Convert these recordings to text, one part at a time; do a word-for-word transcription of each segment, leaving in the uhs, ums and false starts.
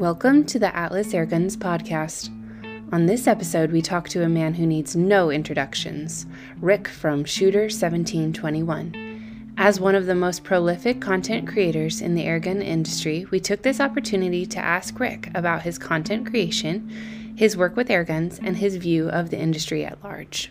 Welcome to the Atlas Airguns podcast. On this episode, we talk to a man who needs no introductions, Rick from Shooter seventeen twenty-one. As one of the most prolific content creators in the airgun industry, we took this opportunity to ask Rick about his content creation, his work with airguns, and his view of the industry at large.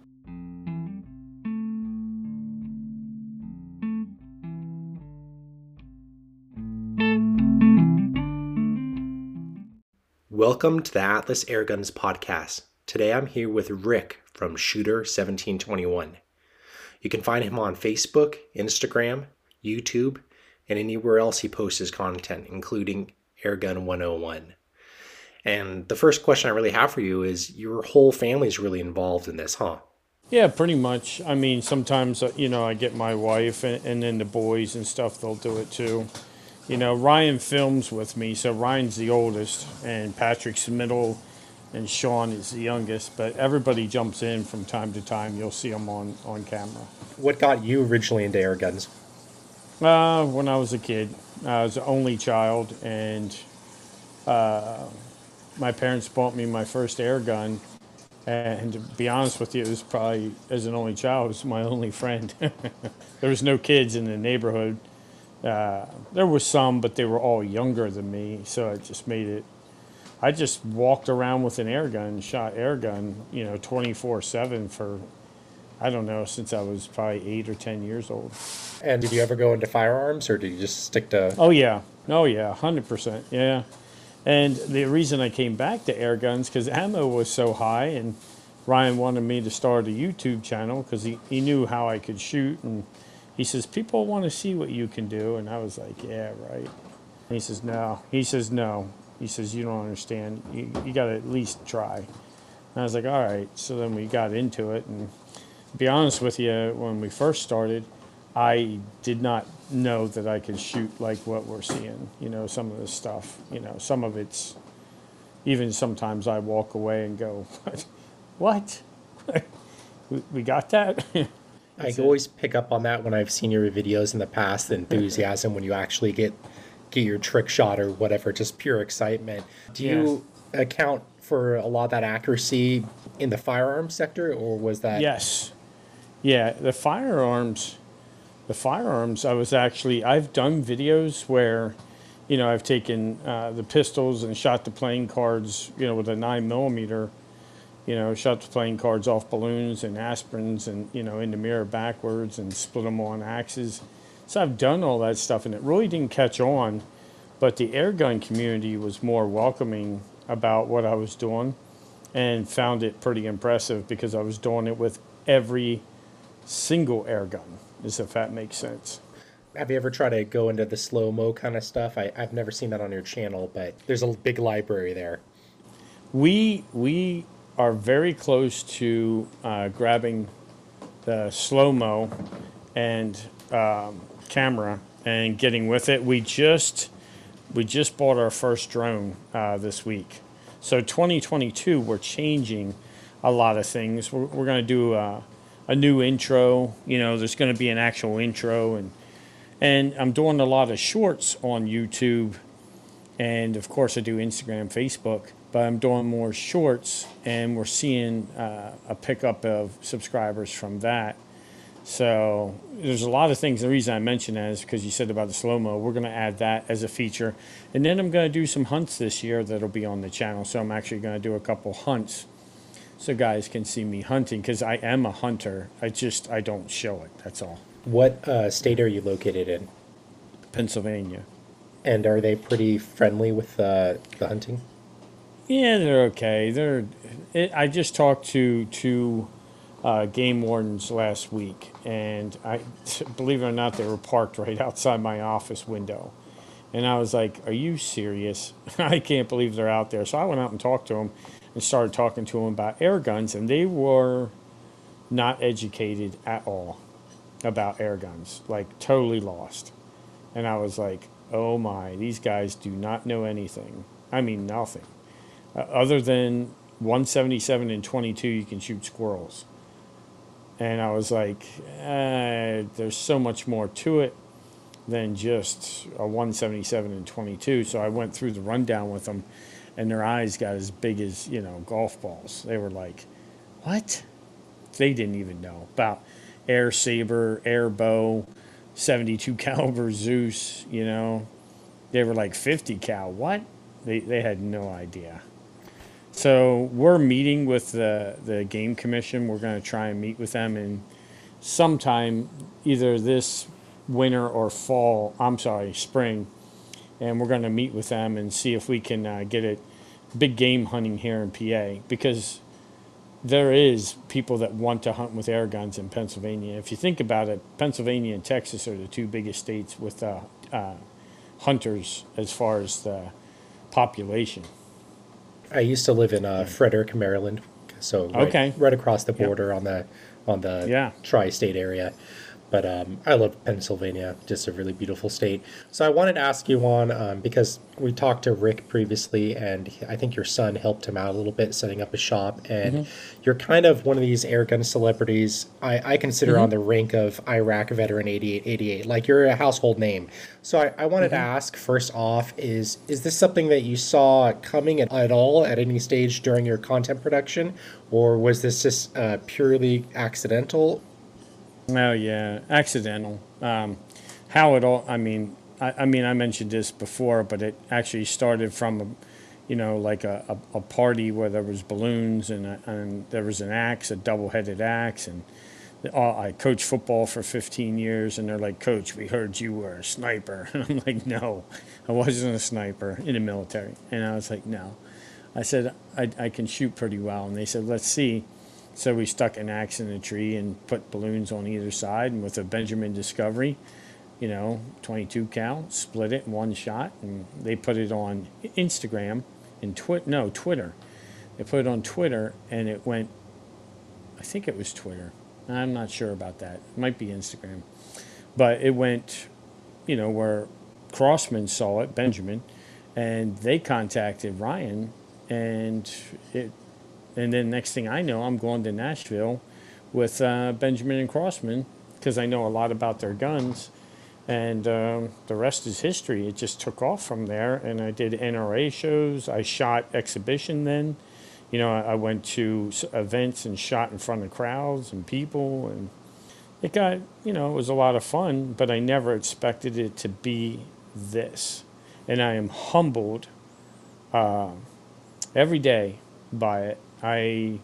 Welcome to the Atlas Airguns podcast. Today I'm here with Rick from Shooter seventeen twenty-one. You can find him on Facebook, Instagram, YouTube, and anywhere else he posts his content, including Airgun one oh one. And the first question I really have for you is, your whole family's really involved in this, huh? Yeah, pretty much. I mean, sometimes, uh, you know, I get my wife and, and then the boys and stuff, they'll do it too. You know, Ryan films with me, so Ryan's the oldest, and Patrick's the middle, and Sean is the youngest. But everybody jumps in from time to time. You'll see them on, on camera. What got you originally into airguns? Uh, when I was a kid, I was the only child, and uh, my parents bought me my first air gun. And to be honest with you, it was probably, as an only child, it was my only friend. There was no kids in the neighborhood. Uh, there were some, but they were all younger than me, so it just made it. I just walked around with an air gun, shot air gun, you know, twenty-four seven for, I don't know, since I was probably eight or ten years old. And did you ever go into firearms, or did you just stick to... Oh, yeah. Oh, yeah, one hundred percent, yeah. And the reason I came back to air guns, because ammo was so high, and Ryan wanted me to start a YouTube channel because he, he knew how I could shoot, and he says, people want to see what you can do. And I was like, yeah, right. And he says, no. He says, no. He says, you don't understand. You, you got to at least try. And I was like, all right. So then we got into it. And to be honest with you, when we first started, I did not know that I could shoot like what we're seeing. You know, some of this stuff, you know, some of it's, even sometimes I walk away and go, what? We got that? I always pick up on that when I've seen your videos in the past, the enthusiasm when you actually get get your trick shot or whatever, just pure excitement. Do you yeah. account for a lot of that accuracy in the firearms sector, or was that? Yes. Yeah, the firearms, the firearms, I was actually, I've done videos where, you know, I've taken uh, the pistols and shot the playing cards, you know, with a nine millimeter. You know, shot the playing cards off balloons and aspirins and, you know, in the mirror backwards and split them on axes. So I've done all that stuff, and it really didn't catch on. But the airgun community was more welcoming about what I was doing and found it pretty impressive because I was doing it with every single airgun, as if that makes sense. Have you ever tried to go into the slow-mo kind of stuff? I, I've never seen that on your channel, but there's a big library there. We, we... are very close to uh, grabbing the slow-mo and um, camera and getting with it. We just we just bought our first drone uh, this week. So twenty twenty-two, we're changing a lot of things. We're, we're going to do a, a new intro. You know, there's going to be an actual intro, and and I'm doing a lot of shorts on YouTube, and of course I do Instagram, Facebook. But I'm doing more shorts, and we're seeing uh, a pickup of subscribers from that. So there's a lot of things. The reason I mention that is because you said about the slow-mo. We're going to add that as a feature. And then I'm going to do some hunts this year that'll be on the channel. So I'm actually going to do a couple hunts so guys can see me hunting, because I am a hunter. I just, I don't show it. That's all. What uh, state are you located in? Pennsylvania. And are they pretty friendly with uh, the hunting? Yeah, they're okay. They're. It, I just talked to two uh, game wardens last week, and I, believe it or not, they were parked right outside my office window, and I was like, "Are you serious? I can't believe they're out there." So I went out and talked to them, and started talking to them about air guns, and they were not educated at all about air guns, like totally lost, and I was like, "Oh my, these guys do not know anything. I mean, nothing." Uh, other than one seventy-seven and twenty-two, you can shoot squirrels. And I was like, eh, there's so much more to it. than just a one seventy-seven and twenty-two. So I went through the rundown with them, and their eyes got as big as, you know, golf balls. They were like, what? They didn't even know about Air Saber, Air Bow, seventy-two caliber Zeus, you know. They were like fifty cal. What? They they had no idea. So we're meeting with the, the game commission. We're going to try and meet with them in sometime either this winter or fall, I'm sorry, spring. And we're going to meet with them and see if we can uh, get it big game hunting here in P A, because there is people that want to hunt with air guns in Pennsylvania. If you think about it, Pennsylvania and Texas are the two biggest states with uh, uh, hunters as far as the population. I used to live in uh, Frederick, Maryland, so right, okay. right across the border yep. on the on the yeah. tri-state area. But um, I love Pennsylvania, just a really beautiful state. So I wanted to ask you on, um, because we talked to Rick previously, and I think your son helped him out a little bit setting up a shop. And mm-hmm. you're kind of one of these airgun celebrities I, I consider mm-hmm. on the rank of Iraq veteran eighty-eight eighty-eight. Like, you're a household name. So I, I wanted mm-hmm. to ask, first off, is is this something that you saw coming at, at all at any stage during your content production? Or was this just uh, purely accidental? Oh yeah, accidental. Um, how it all? I mean, I, I mean, I mentioned this before, but it actually started from, a, you know, like a, a, a party where there was balloons and a, and there was an axe, a double-headed axe, and the, uh, I coached football for fifteen years, and they're like, "Coach, we heard you were a sniper." And I'm like, "No, I wasn't a sniper in the military." And I was like, "No," I said, "I I can shoot pretty well," and they said, "Let's see." So we stuck an axe in a tree and put balloons on either side, and with a Benjamin Discovery, you know, twenty-two cal, split it in one shot, and they put it on Instagram and Twitter. No, Twitter. They put it on Twitter, and it went, I think it was Twitter. I'm not sure about that. It might be Instagram. But it went, you know, where Crossman saw it, Benjamin, and they contacted Ryan, and it, And then next thing I know, I'm going to Nashville with uh, Benjamin and Crossman, because I know a lot about their guns. And um, the rest is history. It just took off from there. And I did N R A shows. I shot exhibition then. You know, I, I went to events and shot in front of crowds and people. And it got, you know, it was a lot of fun. But I never expected it to be this. And I am humbled uh, every day by it. I,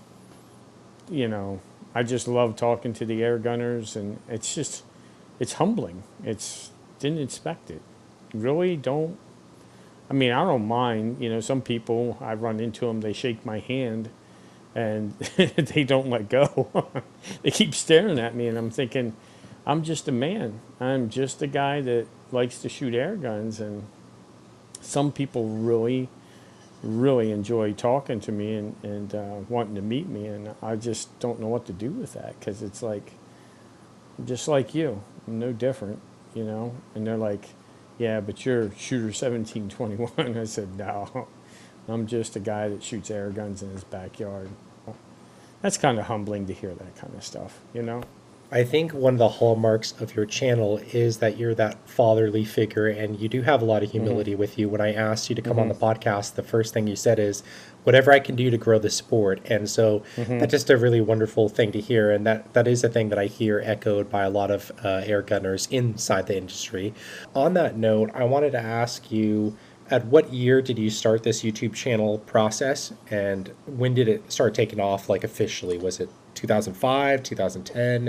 you know, I just love talking to the air gunners, and it's just, it's humbling. It's, didn't expect it. Really don't, I mean, I don't mind, you know, some people, I run into them, they shake my hand, and they don't let go. They keep staring at me, and I'm thinking, I'm just a man. I'm just a guy that likes to shoot air guns, and some people really really enjoy talking to me and, and uh, wanting to meet me, and I just don't know what to do with that, because it's like, just like you, I'm no different, you know, and they're like, yeah, but you're shooter seventeen twenty-one. I said, no, I'm just a guy that shoots air guns in his backyard. That's kind of humbling to hear that kind of stuff, you know. I think one of the hallmarks of your channel is that you're that fatherly figure, and you do have a lot of humility mm-hmm. with you. When I asked you to come mm-hmm. on the podcast, the first thing you said is, whatever I can do to grow the sport. And so mm-hmm. that's just a really wonderful thing to hear. And that, that is a thing that I hear echoed by a lot of uh, air gunners inside the industry. On that note, I wanted to ask you, at what year did you start this YouTube channel process? And when did it start taking off, like, officially? Was it two thousand five, two thousand ten?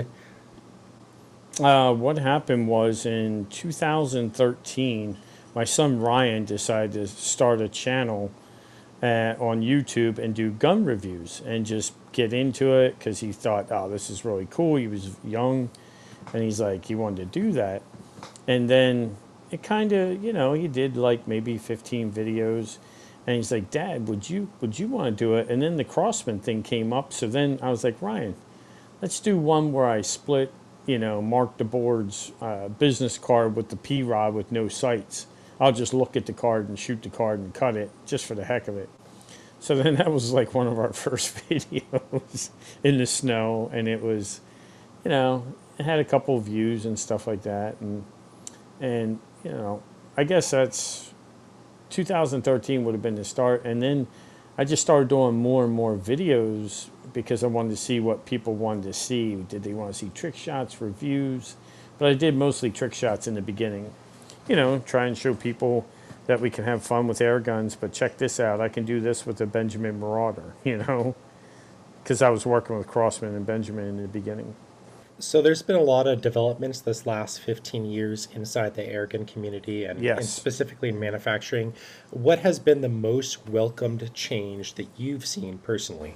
Uh, what happened was in two thousand thirteen, my son Ryan decided to start a channel uh, on YouTube and do gun reviews and just get into it, because he thought, oh, this is really cool. He was young, and he's like, he wanted to do that. And then it kind of, you know, he did like maybe fifteen videos, and he's like, Dad, would you would you want to do it? And then the Crossman thing came up, so then I was like, Ryan, let's do one where I split, you know, Mark DeBoard's uh, business card with the P-Rod with no sights. I'll just look at the card and shoot the card and cut it just for the heck of it. So then that was like one of our first videos in the snow, and it was, you know, it had a couple of views and stuff like that. And And, you know, I guess that's two thousand thirteen would have been the start. And then I just started doing more and more videos because I wanted to see what people wanted to see. Did they want to see trick shots, reviews? But I did mostly trick shots in the beginning. You know, try and show people that we can have fun with air guns, but check this out. I can do this with the Benjamin Marauder, you know, because I was working with Crossman and Benjamin in the beginning. So there's been a lot of developments this last fifteen years inside the airgun community and, Yes. and specifically in manufacturing. What has been the most welcomed change that you've seen personally?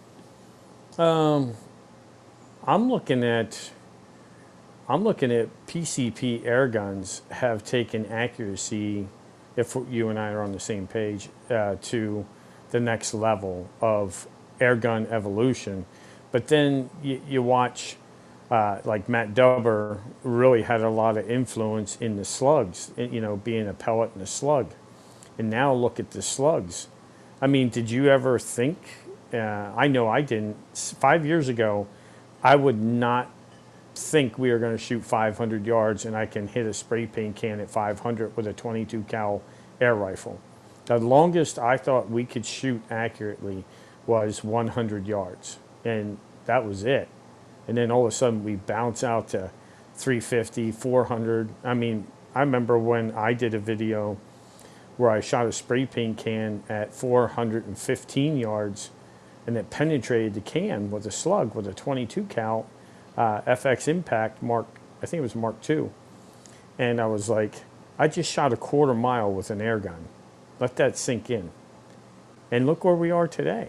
Um, I'm looking at, I'm looking at P C P air guns have taken accuracy, if you and I are on the same page, uh, to the next level of air gun evolution. But then you, you watch. Uh, like Matt Dubber really had a lot of influence in the slugs, you know, being a pellet and a slug. And now look at the slugs. I mean, did you ever think, uh, I know I didn't, five years ago, I would not think we were going to shoot five hundred yards and I can hit a spray paint can at five hundred with a twenty-two cal air rifle. The longest I thought we could shoot accurately was one hundred yards, and that was it. And then all of a sudden we bounce out to three fifty, four hundred. I mean, I remember when I did a video where I shot a spray paint can at four hundred fifteen yards and it penetrated the can with a slug with a twenty-two cal uh, F X Impact Mark, I think it was Mark two. And I was like, I just shot a quarter mile with an air gun. Let that sink in. And look where we are today.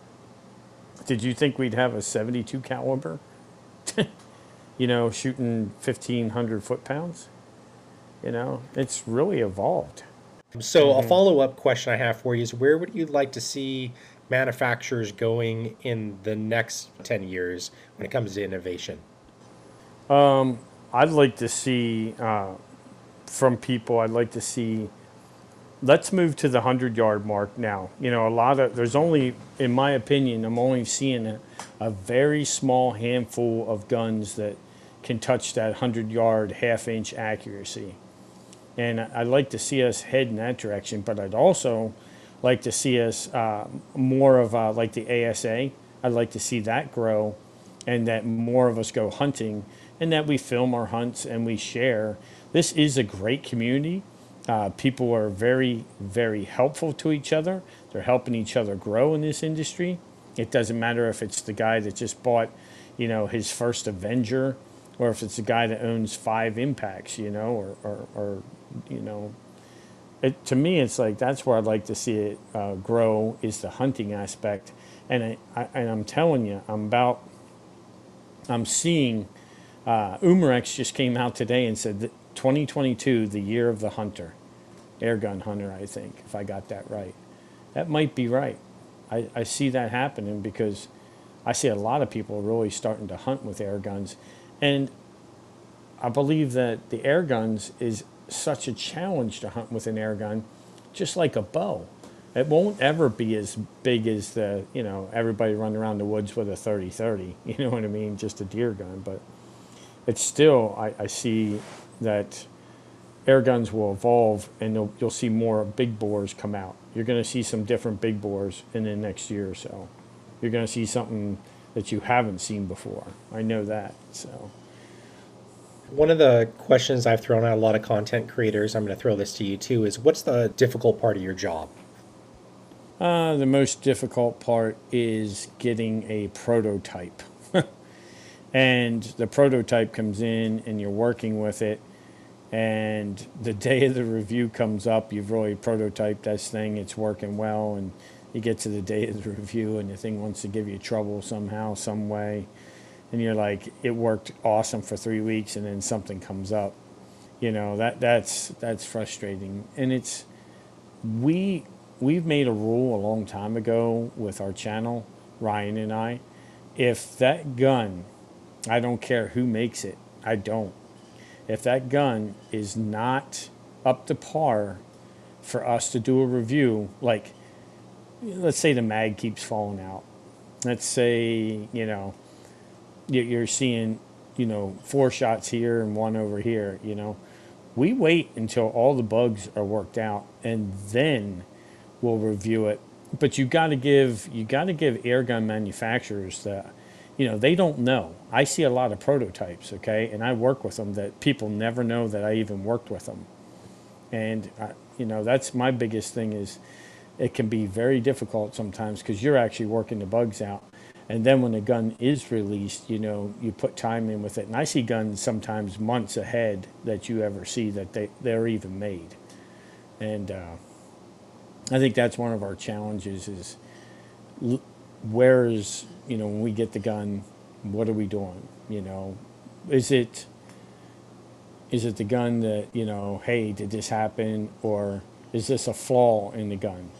Did you think we'd have a seventy-two caliber? You know, shooting fifteen hundred foot pounds. You know, it's really evolved. So Mm-hmm. a follow-up question I have for you is, where would you like to see manufacturers going in the next ten years when it comes to innovation? Um, I'd like to see, uh, from people, I'd like to see, let's move to the hundred yard mark now. You know, a lot of, there's only, in my opinion, I'm only seeing a, a very small handful of guns that can touch that hundred yard half inch accuracy. And I'd like to see us head in that direction, but I'd also like to see us uh, more of uh, like the A S A. I'd like to see that grow and that more of us go hunting and that we film our hunts and we share. This is a great community. Uh, people are very, very helpful to each other. They're helping each other grow in this industry. It doesn't matter if it's the guy that just bought, you know, his first Avenger, or if it's the guy that owns five Impacts, you know, or, or, or you know. It, to me, it's like that's where I'd like to see it uh, grow, is the hunting aspect. And, I, I, and I'm telling you, I'm about, I'm seeing, uh, Umarex just came out today and said that twenty twenty-two, the year of the hunter, air gun hunter, I think, if I got that right. That might be right. I, I see that happening because I see a lot of people really starting to hunt with air guns. And I believe that the air guns is such a challenge to hunt with an air gun, just like a bow. It won't ever be as big as the, you know, everybody running around the woods with a thirty thirty, you know what I mean, just a deer gun. But it's still, I, I see that air guns will evolve and you'll, you'll see more big bores come out. You're going to see some different big bores in the next year or so. You're going to see something that you haven't seen before. I know that, so. One of the questions I've thrown at a lot of content creators, I'm going to throw this to you too, is what's the difficult part of your job? Uh, the most difficult part is getting a prototype. And the prototype comes in and you're working with it, and the day of the review comes up, you've really prototyped this thing, it's working well, and you get to the day of the review and the thing wants to give you trouble somehow, some way, and you're like, it worked awesome for three weeks and then something comes up. You know, that that's that's frustrating. And it's we we've made a rule a long time ago with our channel, Ryan and I, if that gun, I don't care who makes it, I don't. If that gun is not up to par for us to do a review, like, let's say the mag keeps falling out. Let's say, you know, you're seeing, you know, four shots here and one over here, you know. We wait until all the bugs are worked out, and then we'll review it. But you got to give you got to give airgun manufacturers the, you know, they don't know. I see a lot of prototypes, okay, and I work with them that people never know that I even worked with them. And I, you know, that's my biggest thing is it can be very difficult sometimes because you're actually working the bugs out. And then when the gun is released, you know, you put time in with it. And I see guns sometimes months ahead that you ever see that they, they're even made. And uh, I think that's one of our challenges is l- where is, you know, when we get the gun, what are we doing? You know, is it is it the gun that, you know, hey, did this happen? Or is this a flaw in the gun?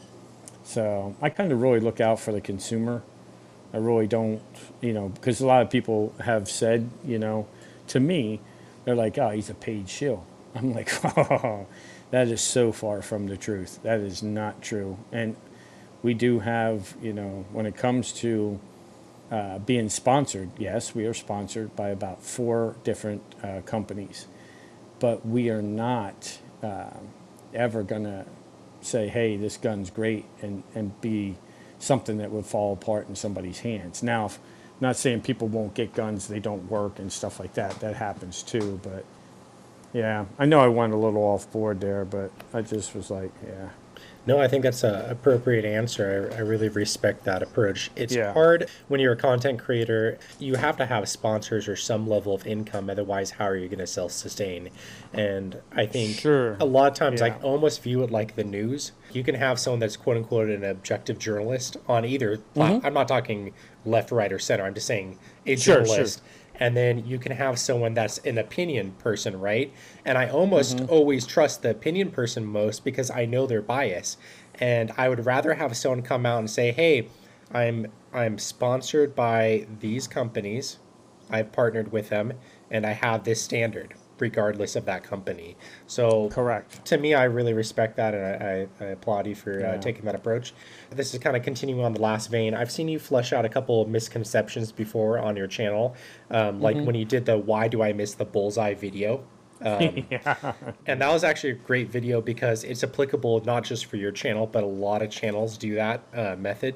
So I kind of really look out for the consumer. I really don't, you know, because a lot of people have said, you know, to me, they're like, oh, he's a paid shill. I'm like, oh, that is so far from the truth. That is not true. And we do have, you know, when it comes to uh, being sponsored, yes, we are sponsored by about four different uh, companies. But we are not uh, ever going to say, hey, this gun's great, and, and be something that would fall apart in somebody's hands. Now, if, I'm not saying people won't get guns, they don't work and stuff like that. That happens too. But, yeah, I know I went a little off board there, but I just was like, yeah. No, I think that's an appropriate answer. I, I really respect that approach. It's Yeah. hard when you're a content creator. You have to have sponsors or some level of income. Otherwise, how are you going to self-sustain? And I think Sure. a lot of times Yeah. I almost view it like the news. You can have someone that's quote unquote an objective journalist on either. plat- I'm not talking left, right, or center. I'm just saying a Sure, sure. journalist. And then you can have someone that's an opinion person, right? And I almost always trust the opinion person most because I know their bias. And I would rather have someone come out and say, hey, I'm I'm sponsored by these companies. I've partnered with them and I have this standard regardless of that company. So Correct. to me, I really respect that, and I, I, I applaud you for Yeah. uh, taking that approach. This is kind of continuing on the last vein. I've seen you flesh out a couple of misconceptions before on your channel, um, like when you did the "Why Do I Miss the Bullseye" video. Um, Yeah. and that was actually a great video because it's applicable not just for your channel, but a lot of channels do that uh, method.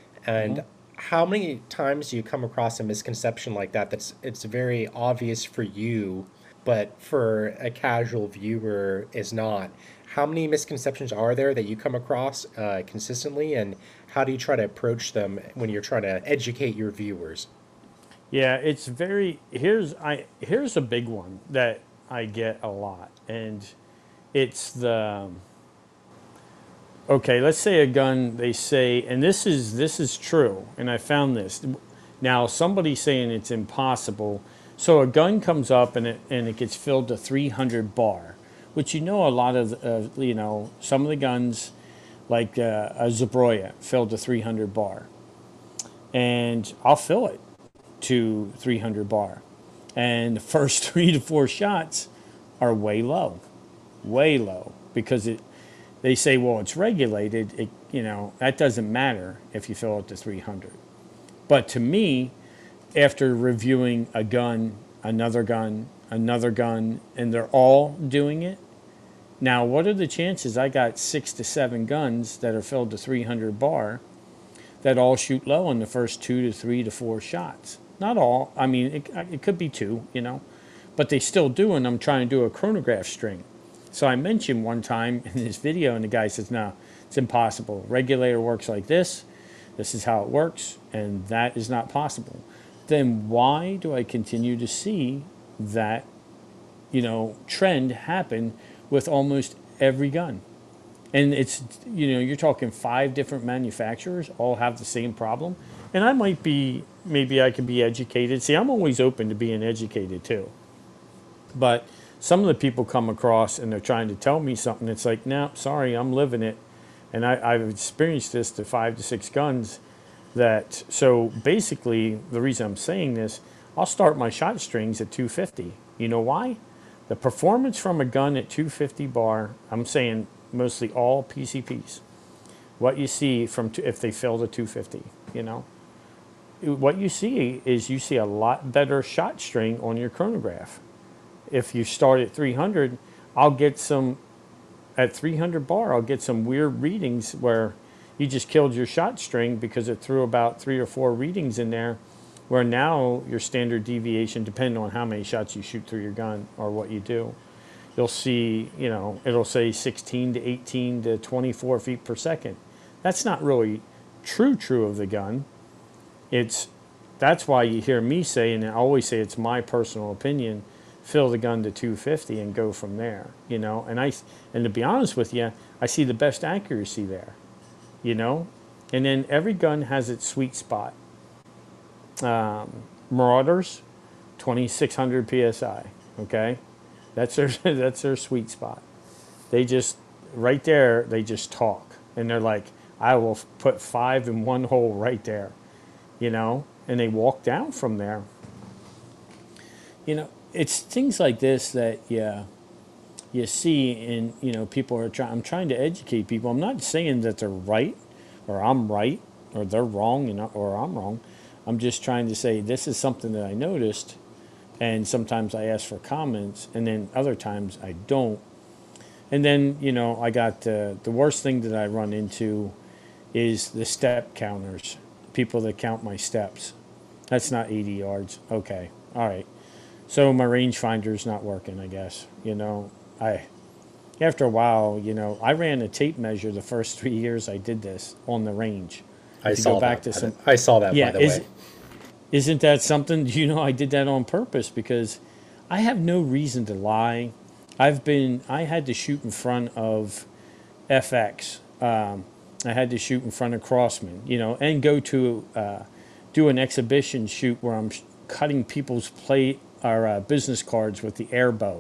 And how many times do you come across a misconception like that that's it's very obvious for you, but for a casual viewer is not? How many misconceptions are there that you come across uh, consistently, and how do you try to approach them when you're trying to educate your viewers? Yeah, it's very here's I here's a big one that I get a lot, and it's the okay, let's say a gun, they say, and this is this is true, and I found this. Now somebody's saying it's impossible. So a gun comes up and it and it gets filled to three hundred bar, which you know a lot of uh, you know some of the guns like uh, a Zabroya filled to three hundred bar, and I'll fill it to three hundred bar, and the first three to four shots are way low, way low because it. They say, well, it's regulated. It, you know, that doesn't matter if you fill it to three hundred. But to me, after reviewing a gun, another gun, another gun, and they're all doing it, now what are the chances I got six to seven guns that are filled to three hundred bar that all shoot low in the first two to three to four shots? Not all. I mean, it, it could be two, you know, but they still do, and I'm trying to do a chronograph string. So I mentioned one time in this video, and the guy says, no, it's impossible. Regulator works like this. This is how it works, and that is not possible. Then why do I continue to see that, you know, trend happen with almost every gun? And it's, you know, you're talking five different manufacturers all have the same problem. And I might be, maybe I could be educated. See, I'm always open to being educated too. But some of the people come across and they're trying to tell me something. It's like, no, sorry, I'm living it. And I, I've experienced this to five to six guns that, so basically the reason I'm saying this, I'll start my shot strings at two fifty. You know why? The performance from a gun at two fifty bar, I'm saying mostly all P C Ps. What you see from, two, if they fill to two fifty, you know, what you see is you see a lot better shot string on your chronograph. If you start at three hundred, I'll get some, at three hundred bar, I'll get some weird readings where you just killed your shot string because it threw about three or four readings in there, where now your standard deviation, depending on how many shots you shoot through your gun or what you do, you'll see, you know, it'll say sixteen to eighteen to twenty-four feet per second. That's not really true, true of the gun. It's, that's why you hear me say, and I always say it's my personal opinion, fill the gun to two fifty and go from there, you know. And I, and to be honest with you, I see the best accuracy there, you know. And then every gun has its sweet spot. Um, Marauders, twenty-six hundred P S I, okay? That's their, that's their sweet spot. They just, right there, they just talk. And they're like, I will put five in one hole right there, you know? And they walk down from there. You know, it's things like this that, yeah, you see, and, you know, people are trying, I'm trying to educate people. I'm not saying that they're right, or I'm right, or they're wrong, you know, or I'm wrong. I'm just trying to say this is something that I noticed. And sometimes I ask for comments, and then other times I don't. And then, you know, I got uh, the worst thing that I run into is the step counters, people that count my steps. That's not eighty yards. Okay, all right. So my rangefinder's not working, I guess. You know, I after a while, you know, I ran a tape measure the first three years I did this on the range. I saw go back that. to some, I saw that, yeah, by the is, way. Isn't that something? You know, I did that on purpose because I have no reason to lie. I've been, I had to shoot in front of F X. Um, I had to shoot in front of Crossman, you know, and go to uh, do an exhibition shoot where I'm sh- cutting people's plate or uh, business cards with the air bow.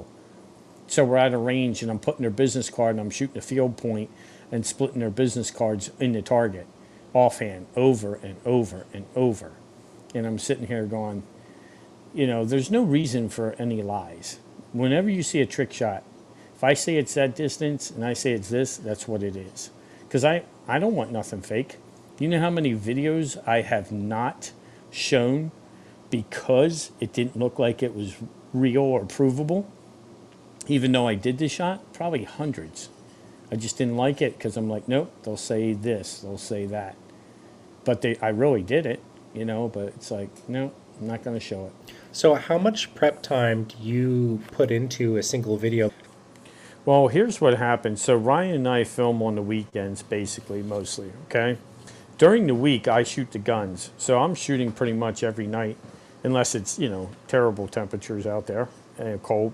So we're at a range and I'm putting their business card and I'm shooting a field point and splitting their business cards in the target, offhand, over and over and over. And I'm sitting here going, you know, there's no reason for any lies. Whenever you see a trick shot, if I say it's that distance and I say it's this, that's what it is. Because I, I don't want nothing fake. You know how many videos I have not shown because it didn't look like it was real or provable? Even though I did the shot, probably hundreds. I just didn't like it because I'm like, nope, they'll say this, they'll say that. But they, I really did it, you know, but it's like, no, I'm not going to show it. So how much prep time do you put into a single video? Well, here's what happens. So Ryan and I film on the weekends, basically, mostly, okay? During the week, I shoot the guns. So I'm shooting pretty much every night, unless it's, you know, terrible temperatures out there and cold.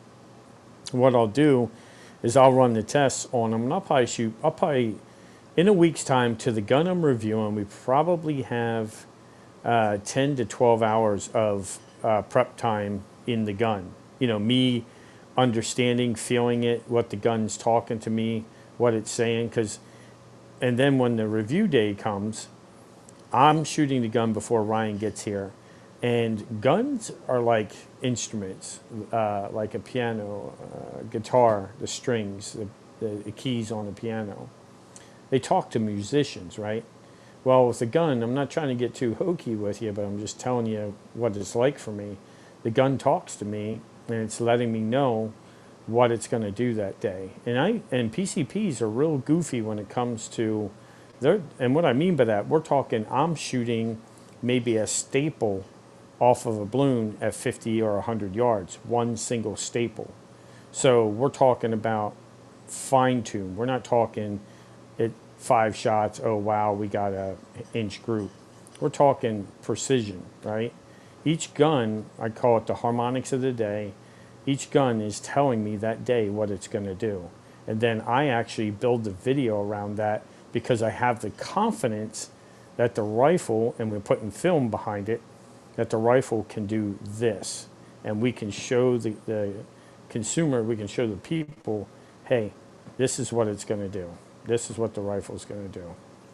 What I'll do is I'll run the tests on them, and I'll probably shoot, I'll probably, in a week's time, to the gun I'm reviewing, we probably have uh, ten to twelve hours of uh, prep time in the gun. You know, me understanding, feeling it, what the gun's talking to me, what it's saying, because, and then when the review day comes, I'm shooting the gun before Ryan gets here. And guns are like instruments, uh, like a piano, uh, guitar, the strings, the, the, the keys on a piano. They talk to musicians, right? Well, with the gun, I'm not trying to get too hokey with you, but I'm just telling you what it's like for me. The gun talks to me, and it's letting me know what it's going to do that day. And I and P C Ps are real goofy when it comes to their. And what I mean by that, we're talking. I'm shooting maybe a staple off of a balloon at fifty or one hundred yards, one single staple. So we're talking about fine tune. We're not talking it five shots, oh wow, we got a inch group. We're talking precision, right? Each gun, I call it the harmonics of the day, each gun is telling me that day what it's going to do. And then I actually build the video around that because I have the confidence that the rifle, and we're putting film behind it, that the rifle can do this. And we can show the, the consumer, we can show the people, hey, this is what it's going to do. This is what the rifle is going to do.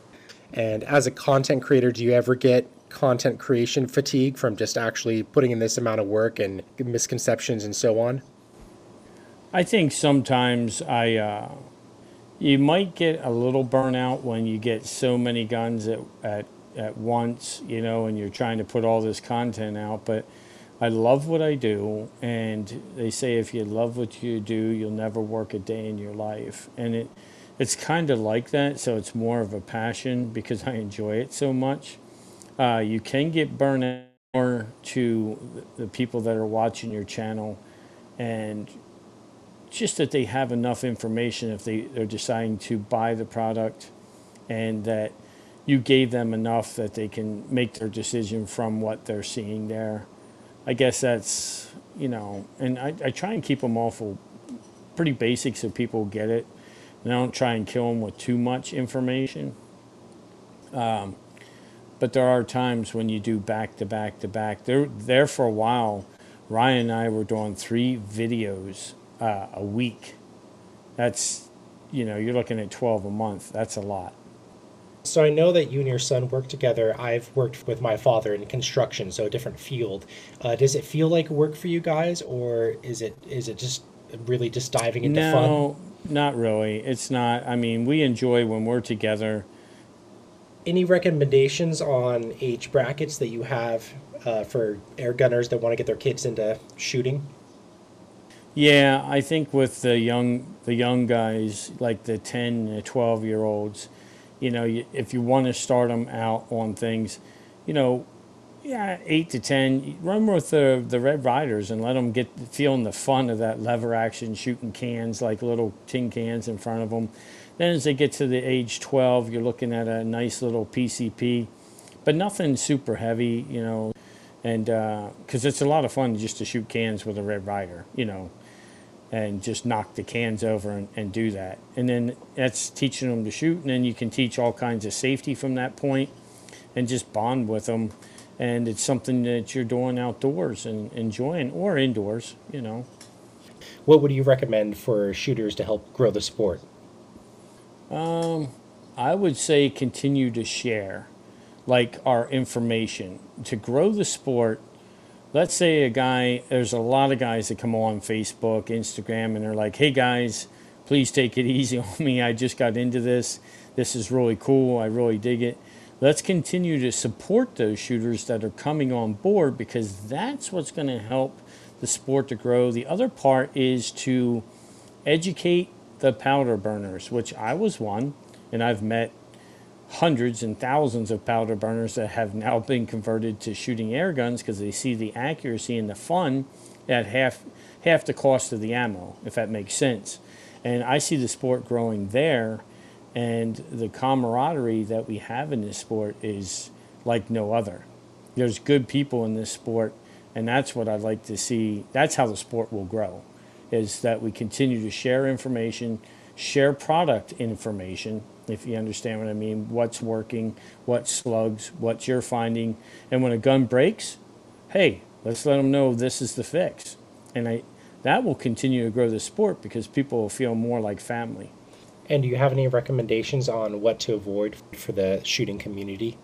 And as a content creator, do you ever get content creation fatigue from just actually putting in this amount of work and misconceptions and so on? I think sometimes I, uh, you might get a little burnout when you get so many guns at, at, at once, you know, and you're trying to put all this content out. But I love what I do, and they say if you love what you do, you'll never work a day in your life. And it, it's kind of like that. So it's more of a passion because I enjoy it so much. Uh, you can get burned out more to the people that are watching your channel, and just that they have enough information if they, they're deciding to buy the product, and that you gave them enough that they can make their decision from what they're seeing there. I guess that's, you know, and I, I try and keep them awful pretty basic so people get it. And I don't try and kill them with too much information. Um, but there are times when you do back to back to back. There, there for a while, Ryan and I were doing three videos uh, a week. That's, you know, you're looking at twelve a month. That's a lot. So I know that you and your son work together. I've worked with my father in construction, so a different field. Uh, does it feel like work for you guys, or is it is it just really just diving into fun? No, not really. It's not. I mean, we enjoy when we're together. Any recommendations on age brackets that you have uh, for air gunners that want to get their kids into shooting? Yeah, I think with the young the young guys, like the ten and twelve year olds, you know, you, if you want to start them out on things, you know, yeah, eight to ten, run with the the Red Riders and let them get feeling the fun of that lever action, shooting cans like little tin cans in front of them. Then as they get to the age twelve, you're looking at a nice little P C P, but nothing super heavy, you know, and because uh, it's a lot of fun just to shoot cans with a Red Rider, you know, and just knock the cans over and, and do that. And then that's teaching them to shoot, and then you can teach all kinds of safety from that point and just bond with them. And it's something that you're doing outdoors and enjoying, or indoors, you know. What would you recommend for shooters to help grow the sport? Um, I would say continue to share, like our information. To grow the sport, let's say a guy, there's a lot of guys that come on Facebook, Instagram, and they're like, hey guys, please take it easy on me. I just got into this. This is really cool. I really dig it. Let's continue to support those shooters that are coming on board, because that's what's going to help the sport to grow. The other part is to educate the powder burners, which I was one, and I've met hundreds and thousands of powder burners that have now been converted to shooting air guns because they see the accuracy and the fun at half half the cost of the ammo, if that makes sense. And I see the sport growing there, and the camaraderie that we have in this sport is like no other. There's good people in this sport, and that's what I'd like to see. That's how the sport will grow, is that we continue to share information, share product information, if you understand what I mean, what's working, what slugs, what you're finding. And when a gun breaks, hey, let's let them know this is the fix. And I, that will continue to grow the sport because people will feel more like family. And do you have any recommendations on what to avoid for the shooting community?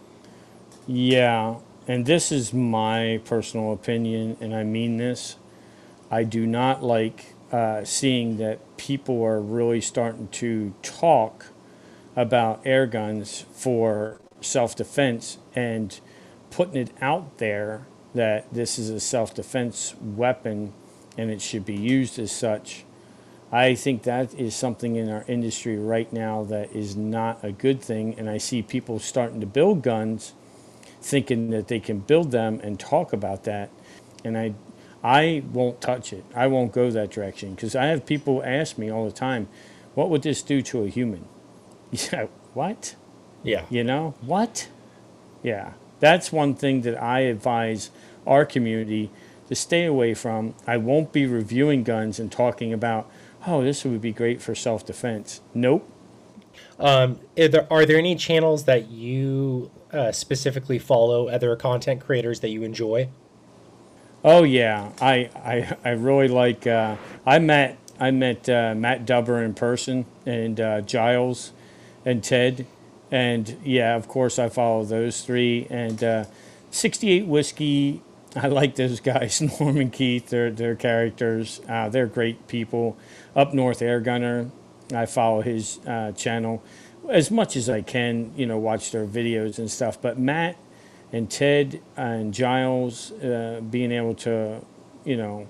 Yeah, and this is my personal opinion, and I mean this. I do not like uh, seeing that people are really starting to talk about air guns for self-defense and putting it out there that this is a self-defense weapon and it should be used as such. I think that is something in our industry right now that is not a good thing, and I see people starting to build guns thinking that they can build them and talk about that, and I I won't touch it. I won't go that direction, because I have people ask me all the time, what would this do to a human? Yeah, what? Yeah. You know, what? Yeah, that's one thing that I advise our community to stay away from. I won't be reviewing guns and talking about, oh, this would be great for self-defense. Nope. Um, are there, are there any channels that you uh, specifically follow, other content creators that you enjoy? Oh yeah, I I, I really like. Uh, I met I met uh, Matt Dubber in person, and uh, Giles and Ted, and yeah, of course I follow those three. And uh, sixty-eight Whiskey, I like those guys. Norman Keith, their their characters, uh, they're great people. Up North Air Gunner, I follow his uh, channel as much as I can. You know, watch their videos and stuff. But Matt and Ted and Giles uh, being able to, you know,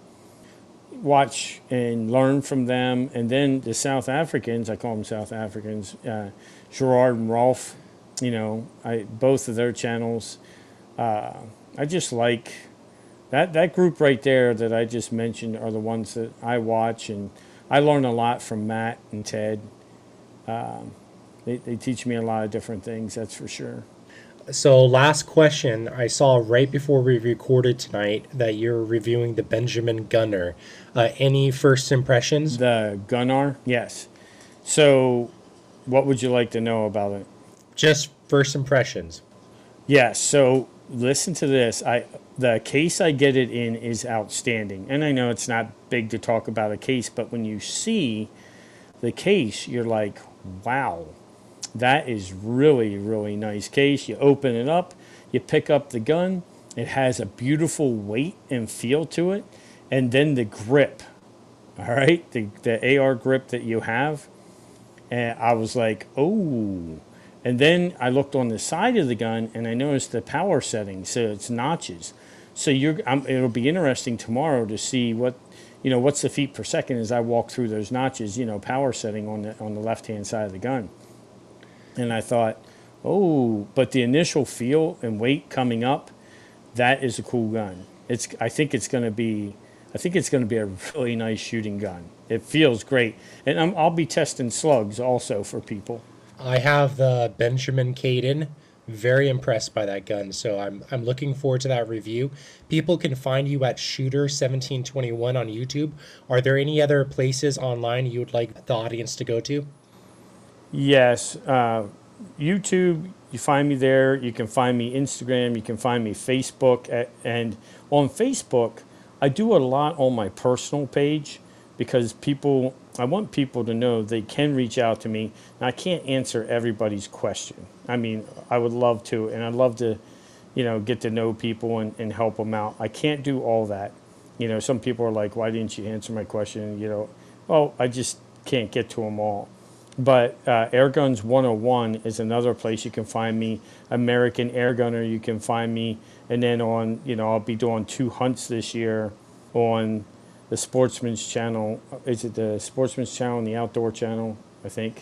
watch and learn from them. And then the South Africans, I call them South Africans, uh, Gerard and Rolf, you know, I both of their channels. Uh, I just like that that group right there that I just mentioned are the ones that I watch, and I learn a lot from Matt and Ted. Um, they, they teach me a lot of different things, that's for sure. So last question, I saw right before we recorded tonight that you're reviewing the Benjamin Gunnar. Uh, any first impressions? The Gunnar, yes. So what would you like to know about it? Just first impressions. Yes, so listen to this. I the case I get it in is outstanding. And I know it's not big to talk about a case, but when you see the case, you're like, wow, that is really, really nice case. You open it up, you pick up the gun. It has a beautiful weight and feel to it. And then the grip, all right, the, the A R grip that you have. And I was like, oh. And then I looked on the side of the gun and I noticed the power setting, so it's notches. So you're, um, it'll be interesting tomorrow to see what, you know, what's the feet per second as I walk through those notches, you know, power setting on the on the left-hand side of the gun. And I thought, oh, but the initial feel and weight coming up, that is a cool gun. It's, I think it's going to be, I think it's going to be a really nice shooting gun. It feels great, and I'm, I'll be testing slugs also for people. I have the Benjamin Caden. Very impressed by that gun, so I'm I'm looking forward to that review. People can find you at Shooter seventeen twenty-one on YouTube. Are there any other places online you would like the audience to go to? Yes, uh, YouTube, you find me there. You can find me Instagram. You can find me Facebook. At, and on Facebook, I do a lot on my personal page because people, I want people to know they can reach out to me. And I can't answer everybody's question. I mean, I would love to, and I'd love to, you know, get to know people and, and help them out. I can't do all that. You know, some people are like, why didn't you answer my question? You know, well, I just can't get to them all. But uh, Airguns one oh one is another place you can find me. American Airgunner, you can find me. And then on, you know, I'll be doing two hunts this year on the Sportsman's Channel. Is it the Sportsman's Channel and the Outdoor Channel, I think?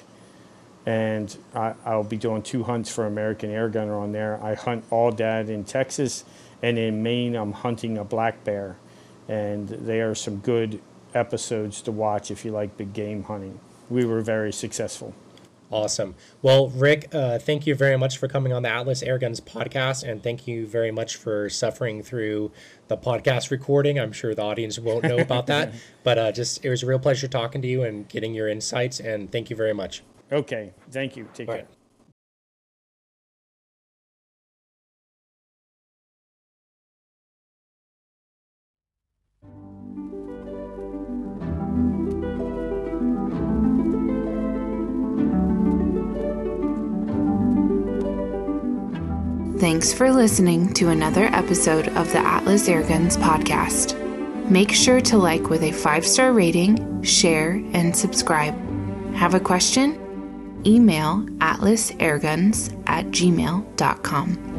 And I, I'll be doing two hunts for American Airgunner on there. I hunt Aoudad in Texas, and in Maine I'm hunting a black bear. And they are some good episodes to watch if you like big game hunting. We were very successful. Awesome. Well, Rick, uh, thank you very much for coming on the Atlas Airguns podcast, and thank you very much for suffering through the podcast recording. I'm sure the audience won't know about that, but uh, just it was a real pleasure talking to you and getting your insights, and thank you very much. Okay. Thank you. Take All care. right. Thanks for listening to another episode of the Atlas Airguns podcast. Make sure to like with a five-star rating, share, and subscribe. Have a question? Email atlasairguns at gmail dot com.